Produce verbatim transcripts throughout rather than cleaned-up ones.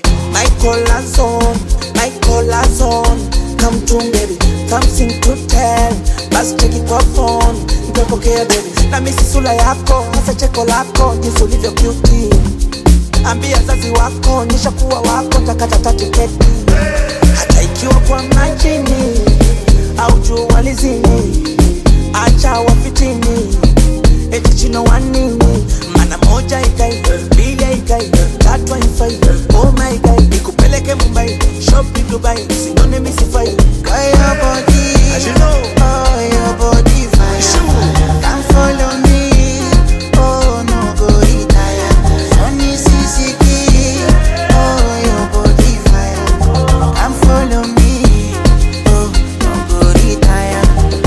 My collar zone, my collar zone. Come to baby, come sing to tell. Basi cheki kwa phone, nitapokea baby. Na misi sula yako, hasa cheko lako, jinsi ulivyo cute. Ambia zazi wako, nisha kuwa wako, takata tiketi. Hata ikiwa kwa majini, au jua lizini, acha wafitini, eti chino wanini. Mana moja ikai, mbili ikai, tatu haifai. Oh my God, nikupeleke Mumbai, shopping Dubai, sinone misifai. Your body, as you know, oh your body fire. Sure. Come follow me, oh no go retire. Sunny Sisiki, oh your body fire. Come follow me, oh no go retire.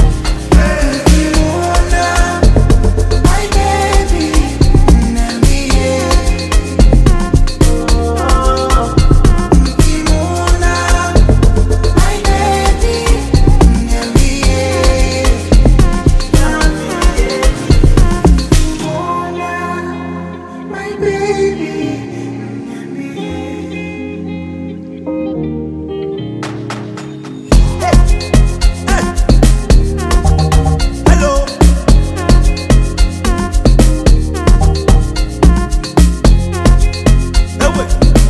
Kimona, my baby, Nambie. Kimona, my baby, Nambie. My baby, hello. Ewe.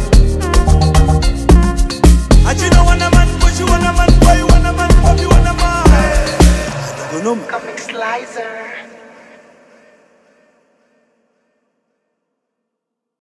Achi no wanna man, but you wanna man, boy you wanna man, boy you wanna man. I don't know. Comic Slicer.